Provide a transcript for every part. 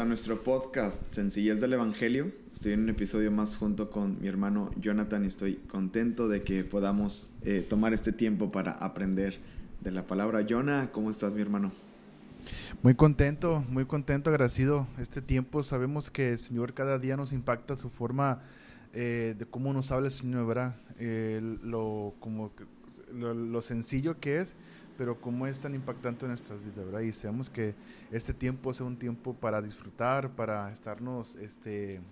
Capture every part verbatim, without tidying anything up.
nuestro podcast Sencillez del Evangelio. Estoy en un episodio más junto con mi hermano Jonathan y estoy contento de que podamos eh, tomar este tiempo para aprender de la palabra. Jonah, ¿cómo estás, mi hermano? Muy contento, muy contento, agradecido este tiempo. Sabemos que el Señor cada día nos impacta su forma eh, de cómo nos habla el Señor, ¿verdad? Eh, lo, como que, lo, lo sencillo que es, pero cómo es tan impactante en nuestras vidas, ¿verdad? Y sabemos que este tiempo sea un tiempo para disfrutar, para estarnos este, eh,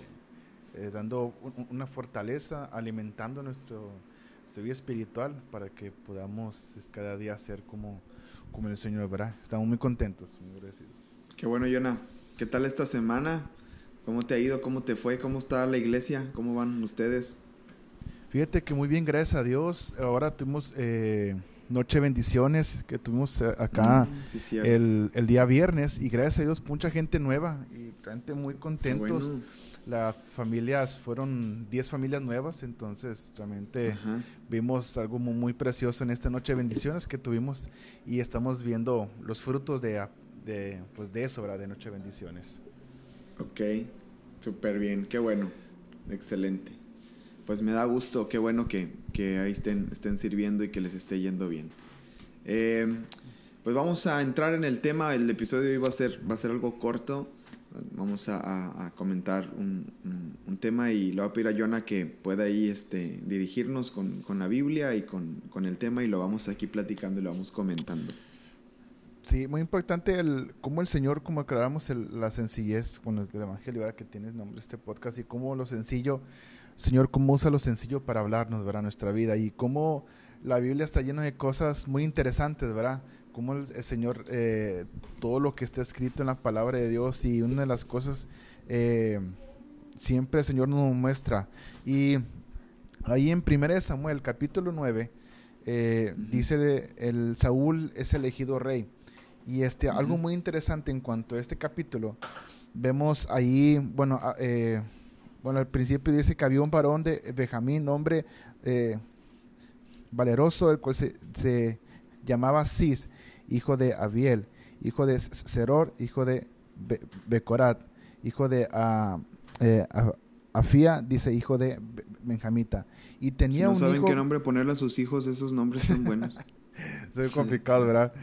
eh, dando un, una fortaleza, alimentando nuestro, nuestra vida espiritual para que podamos cada día ser como, como el Señor, ¿verdad? Estamos muy contentos, muy agradecidos. Qué bueno, Jonah. ¿Qué tal esta semana? ¿Cómo te ha ido? ¿Cómo te fue? ¿Cómo está la iglesia? ¿Cómo van ustedes? Fíjate que muy bien, gracias a Dios. Ahora tuvimos eh, Noche de Bendiciones que tuvimos acá mm, sí, el, el día viernes y gracias a Dios mucha gente nueva y gente muy contentos. Bueno. Las familias fueron diez familias nuevas, entonces realmente Ajá. vimos algo muy, muy precioso en esta Noche de Bendiciones que tuvimos y estamos viendo los frutos de, de, pues de eso, ¿verdad? De Noche de Bendiciones. Ok, súper bien, qué bueno, excelente. Pues me da gusto, qué bueno que, que ahí estén, estén sirviendo y que les esté yendo bien. Eh, pues vamos a entrar en el tema. El episodio de hoy va a ser, va a ser algo corto. Vamos a, a, a comentar un, un, un tema y le voy a pedir a Jonah que pueda ahí este, dirigirnos con, con la Biblia y con, con el tema y lo vamos aquí platicando y lo vamos comentando. Sí, muy importante el cómo el Señor, como aclaramos el, la sencillez con el, el Evangelio, ¿verdad? Que tiene el nombre de este podcast y cómo lo sencillo, Señor, cómo usa lo sencillo para hablarnos, ¿verdad? Nuestra vida y cómo la Biblia está llena de cosas muy interesantes, ¿verdad? Cómo el, el Señor, eh, todo lo que está escrito en la palabra de Dios y una de las cosas eh, siempre el Señor nos muestra. Y ahí en primera de Samuel, capítulo nueve, eh, uh-huh. dice el Saúl es elegido rey. Y este, uh-huh. algo muy interesante en cuanto a este capítulo, vemos ahí, bueno, eh, bueno, al principio dice que había un varón de Benjamín, hombre eh, valeroso, el cual se, se llamaba Cis, hijo de Abiel, hijo de Seror, hijo de Be- Becorat, hijo de uh, eh, Afía, dice hijo de Be- Benjamita. Y tenía si no un saben hijo... qué nombre ponerle a sus hijos, esos nombres tan buenos. Es muy complicado, ¿verdad?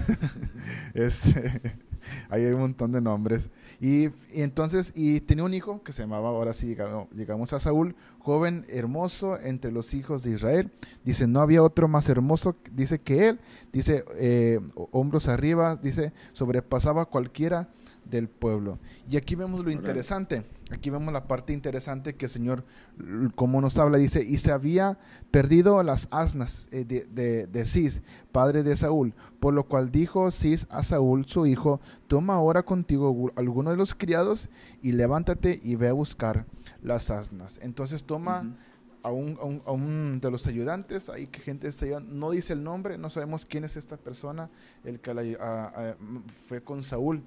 es, ahí hay un montón de nombres. Y, y entonces, y tenía un hijo que se llamaba, ahora sí llegamos, llegamos a Saúl, joven, hermoso entre los hijos de Israel. Dice, no había otro más hermoso, dice, que él. Dice, eh, hombros arriba, dice, sobrepasaba cualquiera del pueblo. Y aquí vemos lo interesante, aquí vemos la parte interesante que el Señor, como nos habla, dice, y se había perdido las asnas eh, de, de, de Cis, padre de Saúl, por lo cual dijo Cis a Saúl, su hijo, toma ahora contigo alguno de los criados y levántate y ve a buscar las asnas. Entonces toma uh-huh. a, un, a, un, a un de los ayudantes, ahí que gente se no dice el nombre, no sabemos quién es esta persona, el que la, a, a, fue con Saúl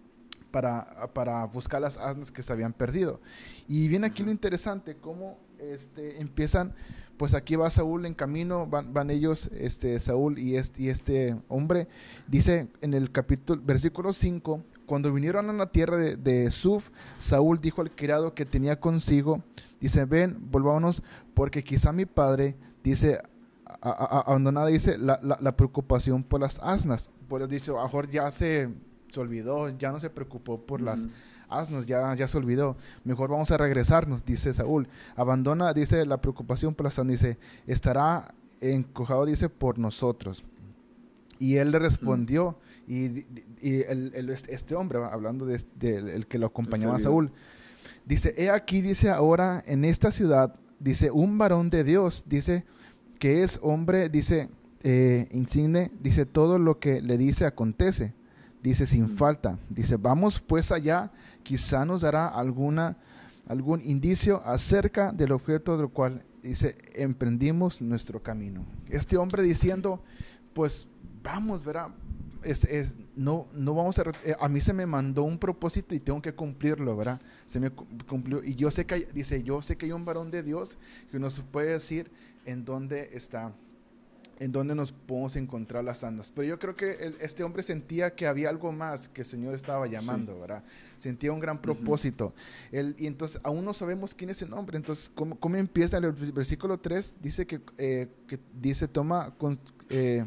Para, para buscar las asnas que se habían perdido. Y viene aquí lo interesante, cómo este, empiezan, pues aquí va Saúl en camino, van, van ellos, este, Saúl y este, y este hombre, dice en el capítulo, versículo cinco, cuando vinieron a la tierra de, de Suf, Saúl dijo al criado que tenía consigo, dice, ven, volvámonos, porque quizá mi padre, dice, abandonada, dice, la, la, la preocupación por las asnas, pues dice, a lo mejor ya se... se olvidó, ya no se preocupó por uh-huh. las asnas, ya, ya se olvidó, mejor vamos a regresarnos, dice Saúl, abandona, dice, la preocupación por las asnas, dice, estará encojado, dice, por nosotros. Y él le respondió, uh-huh. y, y el, el, este hombre, hablando de, de, de el que lo acompañaba a Saúl, dice, he aquí, dice, ahora en esta ciudad, dice, un varón de Dios, dice, que es hombre, dice, eh, insigne, dice, todo lo que le dice acontece. Dice, sin falta. Dice, vamos pues allá, quizá nos dará alguna, algún indicio acerca del objeto del cual, dice, emprendimos nuestro camino. Este hombre diciendo, pues vamos, ¿verdad? Es, es, no, no vamos a, eh, a mí se me mandó un propósito y tengo que cumplirlo, ¿verdad? Se me cumplió. Y yo sé que hay, dice, yo sé que hay un varón de Dios que nos puede decir en dónde está en donde nos podemos encontrar las asnas. Pero yo creo que el, este hombre sentía que había algo más que el Señor estaba llamando, sí. ¿verdad? Sentía un gran propósito. Uh-huh. El, y entonces aún no sabemos quién es el hombre. Entonces, ¿cómo, cómo empieza? En el versículo tres dice que, eh, que dice, toma con, eh,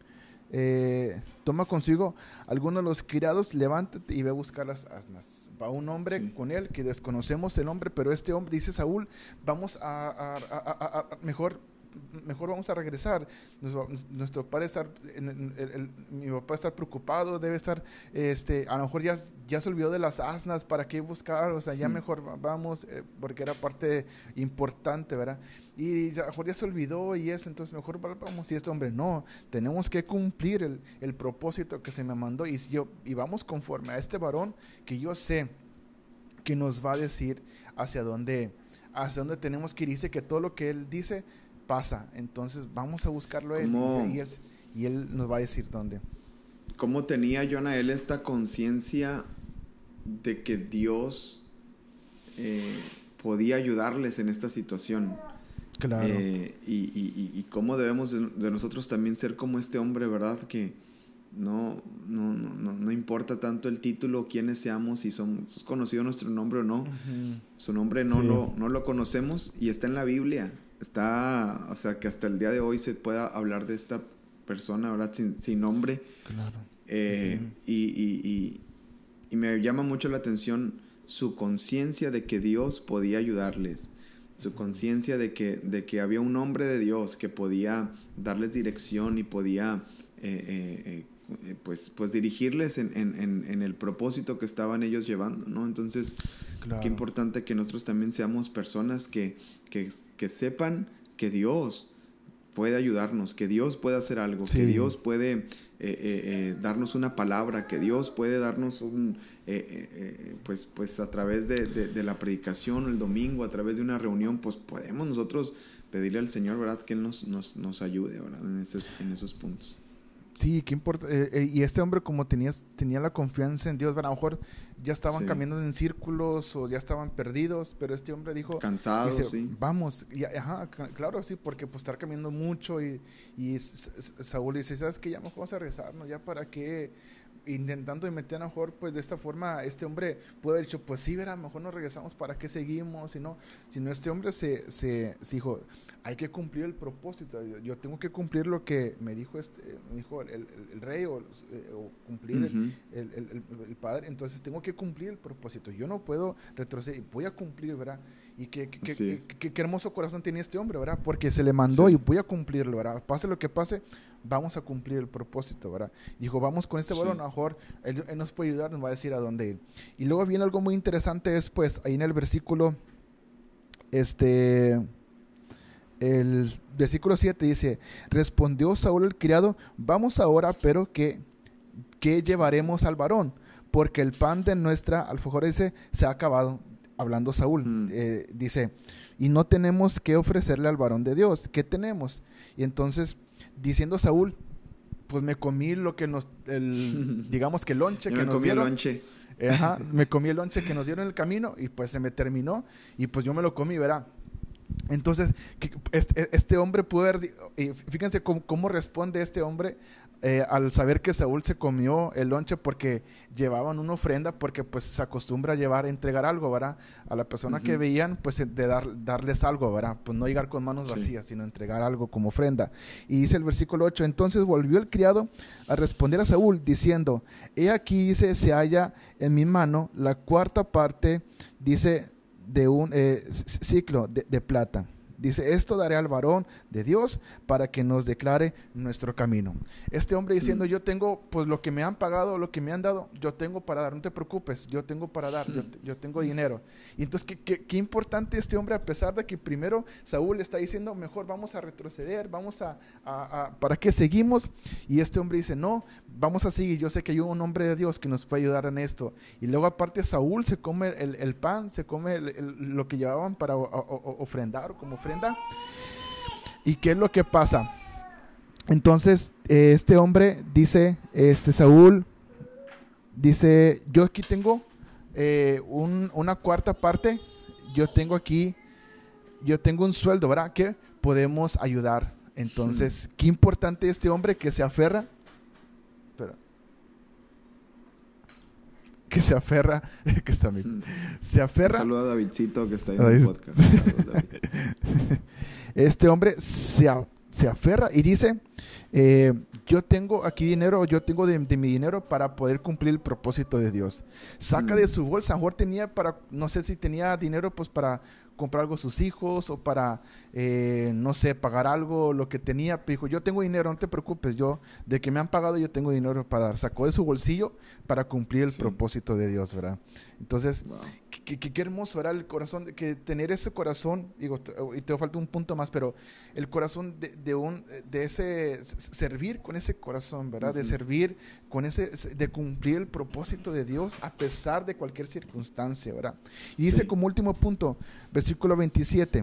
eh, toma consigo algunos de los criados, levántate y ve a buscar las asnas. Va un hombre sí. con él que desconocemos el nombre, pero este hombre, dice Saúl, vamos a, a, a, a, a mejor... mejor vamos a regresar. Nuestro, nuestro padre estar, el, el, el, mi papá estar preocupado, debe estar, este, a lo mejor ya, ya se olvidó de las asnas, ¿para qué buscar? O sea, ya mm. mejor vamos, eh, porque era parte importante, ¿verdad? Y a lo mejor ya se olvidó y eso, entonces mejor vamos. Y este hombre, no, tenemos que cumplir el, el propósito que se me mandó, y, yo, y vamos conforme a este varón que yo sé que nos va a decir hacia dónde, hacia dónde tenemos que ir. Dice que todo lo que él dice pasa, entonces vamos a buscarlo a él y, y, él y él nos va a decir dónde. ¿Cómo tenía Jonael esta conciencia de que Dios eh, podía ayudarles en esta situación? Claro. Eh, y, y, y cómo debemos de, de nosotros también ser como este hombre, ¿verdad? Que no, no, no, no importa tanto el título, quiénes seamos, si somos conocido nuestro nombre o no. Uh-huh. Su nombre no, sí. lo, no lo conocemos y está en la Biblia. Está, o sea, que hasta el día de hoy se pueda hablar de esta persona, ¿verdad? Sin, sin nombre. Claro. Eh, uh-huh. y, y, y, y me llama mucho la atención su conciencia de que Dios podía ayudarles. Su conciencia de que, de que había un hombre de Dios que podía darles dirección y podía eh, eh, eh, pues, pues dirigirles en, en, en el propósito que estaban ellos llevando, ¿no? Entonces, claro. Qué importante que nosotros también seamos personas que, que, que sepan que Dios puede ayudarnos, que Dios puede hacer algo, sí. que Dios puede eh, eh, eh, darnos una palabra, que Dios puede darnos un, eh, eh, pues, pues a través de, de, de la predicación el domingo, a través de una reunión, pues podemos nosotros pedirle al Señor, ¿verdad? Que Él nos, nos, nos ayude, ¿verdad? En esos, en esos puntos. Sí, qué importa. Eh, eh, y este hombre, como tenía, tenía la confianza en Dios, a lo mejor ya estaban sí. caminando en círculos o ya estaban perdidos, pero este hombre dijo, cansado, dice, sí. vamos, y, ajá, claro, sí, porque pues estar caminando mucho y, y Saúl dice, ¿sabes qué? Ya mejor vamos a rezar, ¿no? Ya para qué, intentando meter a lo mejor, pues de esta forma, este hombre puede haber dicho, pues sí, verá, mejor nos regresamos, ¿para qué seguimos? Si no, si no este hombre se, se, se dijo, hay que cumplir el propósito, yo tengo que cumplir lo que me dijo este, me dijo el, el, el rey o, o cumplir uh-huh. el, el, el, el padre, entonces tengo que cumplir el propósito, yo no puedo retroceder, voy a cumplir, ¿verdad? Y qué, qué, sí. qué, qué, qué hermoso corazón tenía este hombre, ¿verdad? Porque se le mandó sí. y voy a cumplirlo, ¿verdad? Pase lo que pase, vamos a cumplir el propósito, ¿verdad? Dijo, vamos con este varón, sí. a lo mejor él, él nos puede ayudar, nos va a decir a dónde ir. Y luego viene algo muy interesante después, ahí en el versículo, este, el versículo siete dice, respondió Saúl el criado, vamos ahora, pero ¿qué, qué llevaremos al varón? Porque el pan de nuestra alfajora, dice, se ha acabado. Hablando Saúl, mm. eh, dice, y no tenemos que ofrecerle al varón de Dios, ¿qué tenemos? Y entonces, diciendo Saúl, pues me comí lo que nos, el, digamos que el lonche que me nos comí dieron. el lonche. Ajá, me comí el lonche que nos dieron en el camino y pues se me terminó y pues yo me lo comí, ¿verdad? Entonces, este, este hombre pudo haber, fíjense cómo, cómo responde este hombre eh, al saber que Saúl se comió el lonche porque llevaban una ofrenda, porque pues se acostumbra a llevar, a entregar algo, ¿verdad? A la persona uh-huh. que veían, pues de dar, darles algo, ¿verdad? Pues no llegar con manos vacías, sí. sino entregar algo como ofrenda. Y dice el versículo ocho, entonces volvió el criado a responder a Saúl diciendo, he aquí, dice, se halla en mi mano la cuarta parte, dice, de un eh, ciclo de, de plata. Dice, esto daré al varón de Dios para que nos declare nuestro camino. Este hombre diciendo, sí. yo tengo, pues lo que me han pagado, lo que me han dado, yo tengo para dar, no te preocupes, yo tengo para dar, yo, yo tengo dinero. Y entonces, ¿qué, qué, qué importante este hombre, a pesar de que primero Saúl está diciendo, mejor vamos a retroceder, vamos a, a, a ¿para qué seguimos? Y este hombre dice, no, vamos a seguir, yo sé que hay un hombre de Dios que nos puede ayudar en esto. Y luego aparte Saúl se come el, el pan, se come el, el, lo que llevaban para o, o, ofrendar, como ofrenda. ¿Y qué es lo que pasa? Entonces, eh, este hombre dice, este Saúl, dice, yo aquí tengo eh, un, una cuarta parte, yo tengo aquí, yo tengo un sueldo, ¿verdad? Que podemos ayudar Entonces, mm. qué importante este hombre que se aferra. Espera. Que se aferra. que está bien. Se aferra. Un saludo a Davidcito que está ahí en el podcast. Saludos, David. Este hombre se, a, se aferra y dice, eh, yo tengo aquí dinero, yo tengo de, de mi dinero para poder cumplir el propósito de Dios. Saca mm. de su bolsa, a lo mejor tenía para, no sé si tenía dinero pues para comprar algo a sus hijos o para, eh, no sé, pagar algo, lo que tenía. Dijo, yo tengo dinero, no te preocupes, yo, de que me han pagado, yo tengo dinero para dar. Sacó de su bolsillo para cumplir el sí. propósito de Dios, ¿verdad? Entonces, wow. qué, qué, qué hermoso, ¿verdad? El corazón, que tener ese corazón, digo, y te falta un punto más, pero el corazón de, de un, de ese, servir con ese corazón, ¿verdad? Uh-huh. De servir con ese, de cumplir el propósito de Dios a pesar de cualquier circunstancia, ¿verdad? Y sí. dice como último punto, versículo veintisiete,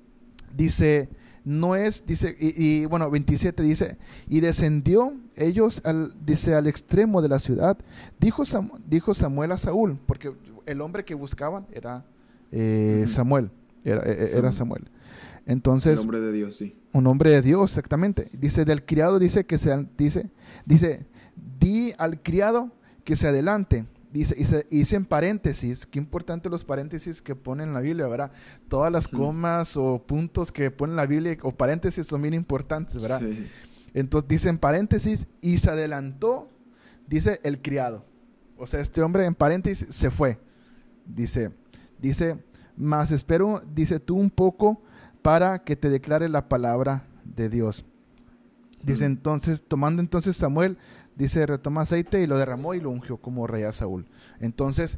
dice, no es, dice, y, y bueno, veintisiete dice, y descendió ellos al, dice, al extremo de la ciudad, dijo, Sam, dijo Samuel a Saúl, porque el hombre que buscaban era eh, uh-huh. Samuel, era, era Samuel. Entonces, el hombre de Dios, sí. Un hombre de Dios, exactamente. Dice, del criado dice que se, dice, dice, di al criado que se adelante. Dice, y se, dice en paréntesis, qué importante los paréntesis que ponen en la Biblia, ¿verdad? Todas las comas o puntos que ponen la Biblia o paréntesis son bien importantes, ¿verdad? Sí. Entonces dice en paréntesis, y se adelantó, dice el criado. O sea, este hombre en paréntesis se fue. Dice, dice, mas espero, dice tú un poco para que te declare la palabra de Dios. Dice entonces, tomando entonces Samuel, dice, retoma aceite y lo derramó y lo ungió como rey a Saúl. Entonces,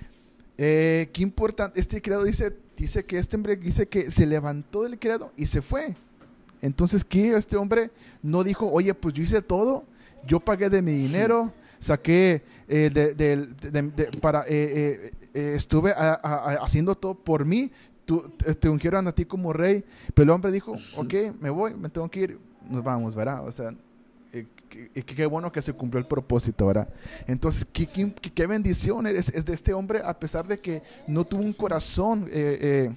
eh, qué importante, este criado dice, dice que este hombre dice que se levantó del criado y se fue. Entonces, ¿qué? Este hombre no dijo, oye, pues yo hice todo, yo pagué de mi dinero, saqué eh, de, de, de, de, de, para, eh, eh, eh, estuve a, a, a haciendo todo por mí, tú, te ungieron a ti como rey, pero el hombre dijo, ok, me voy, me tengo que ir, nos vamos, ¿verdad? O sea, eh, qué, qué bueno que se cumplió el propósito, ¿verdad? Entonces, qué, qué, qué bendición es, es de este hombre, a pesar de que no tuvo un corazón eh, eh,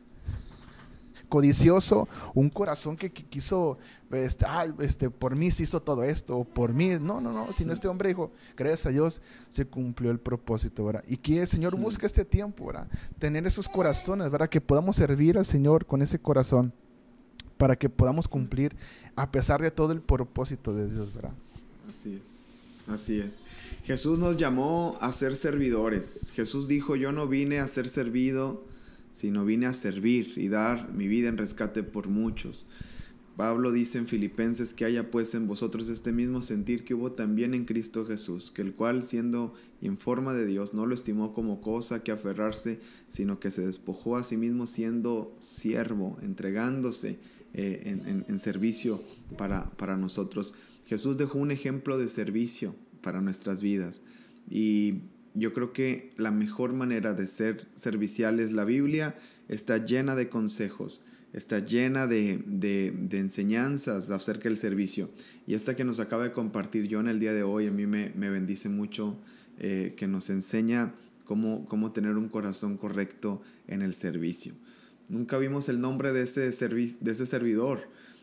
codicioso, un corazón que, que quiso, este, ah, este, por mí se hizo todo esto, o por mí, no, no, no, sino este hombre dijo, gracias a Dios se cumplió el propósito, ¿verdad? Y que el Señor sí. busca este tiempo, ¿verdad? Tener esos corazones, ¿verdad? Que podamos servir al Señor con ese corazón, para que podamos cumplir a pesar de todo el propósito de Dios, ¿verdad? Así es, así es. Jesús nos llamó a ser servidores. Jesús dijo, yo no vine a ser servido, sino vine a servir y dar mi vida en rescate por muchos. Pablo dice en Filipenses que haya pues en vosotros este mismo sentir que hubo también en Cristo Jesús, que el cual siendo en forma de Dios no lo estimó como cosa que aferrarse, sino que se despojó a sí mismo siendo siervo, entregándose eh, en, en, en servicio para, para nosotros. Jesús dejó un ejemplo de servicio para nuestras vidas y yo creo que la mejor manera de ser serviciales, la Biblia está llena de consejos, está llena de, de, de enseñanzas acerca del servicio. Y esta que nos acaba de compartir John el día de hoy, a mí me, me bendice mucho, eh, que nos enseña cómo, cómo tener un corazón correcto en el servicio. Nunca vimos el nombre de ese, servi- de ese servidor.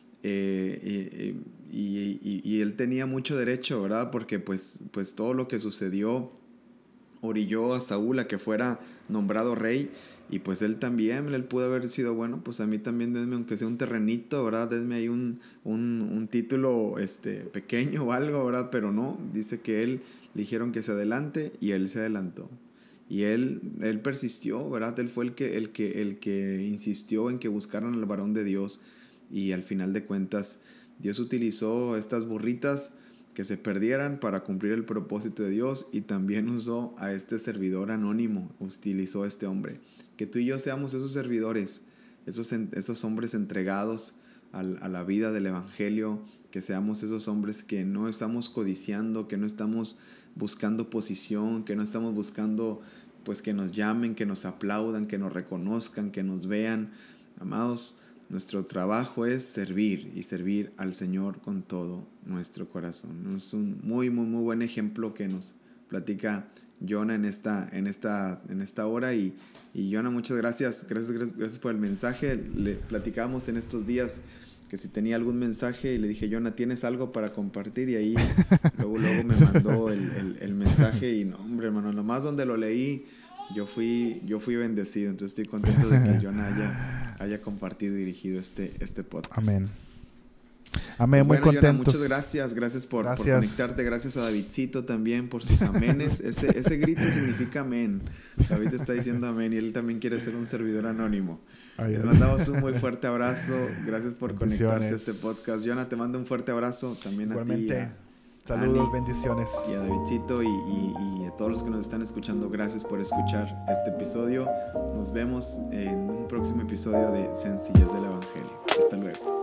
Eh, y, y, y, y él tenía mucho derecho, ¿verdad? Porque pues, pues todo lo que sucedió orilló a Saúl a que fuera nombrado rey, y pues él también, él pudo haber sido, bueno, pues a mí también denme aunque sea un terrenito, ¿verdad? Denme ahí un, un, un título este, pequeño o algo, ¿verdad? Pero no, dice que él le dijeron que se adelante y él se adelantó. Y él, él persistió, ¿verdad? Él fue el que, el, que, el que insistió en que buscaran al varón de Dios, y al final de cuentas Dios utilizó estas burritas que se perdieran para cumplir el propósito de Dios, y también usó a este servidor anónimo, utilizó a este hombre. Que tú y yo seamos esos servidores, esos, esos hombres entregados a, a la vida del evangelio, que seamos esos hombres que no estamos codiciando, que no estamos buscando posición, que no estamos buscando pues que nos llamen, que nos aplaudan, que nos reconozcan, que nos vean. Amados, nuestro trabajo es servir y servir al Señor con todo nuestro corazón. Es un muy, muy, muy buen ejemplo que nos platica Jonah en esta, en esta, en esta hora. Y, y Jonah, muchas gracias. gracias. Gracias por el mensaje. Le platicamos en estos días que si tenía algún mensaje, y le dije, Jonah, ¿tienes algo para compartir? Y ahí luego, luego me mandó el, el, el mensaje y no, hombre, hermano, nomás donde lo leí, yo fui, yo fui bendecido. Entonces estoy contento de que Jonah haya, haya compartido y dirigido este, este podcast. Amén. Amén, Pues muy bueno, Jonah, contentos. muchas gracias, gracias por, Gracias. por conectarte, gracias a Davidcito también por sus amenes. Ese, ese grito significa amén. David está diciendo amén y él también quiere ser un servidor anónimo. Ay, Les ay. mandamos un muy fuerte abrazo, gracias por Bendiciones. conectarse a este podcast. Jonah, te mando un fuerte abrazo también Igualmente, a ti, a saludos, Ani bendiciones. y a Davidcito y, y, y a todos los que nos están escuchando. Gracias por escuchar este episodio. Nos vemos en un próximo episodio de Sencillez del Evangelio. Hasta luego.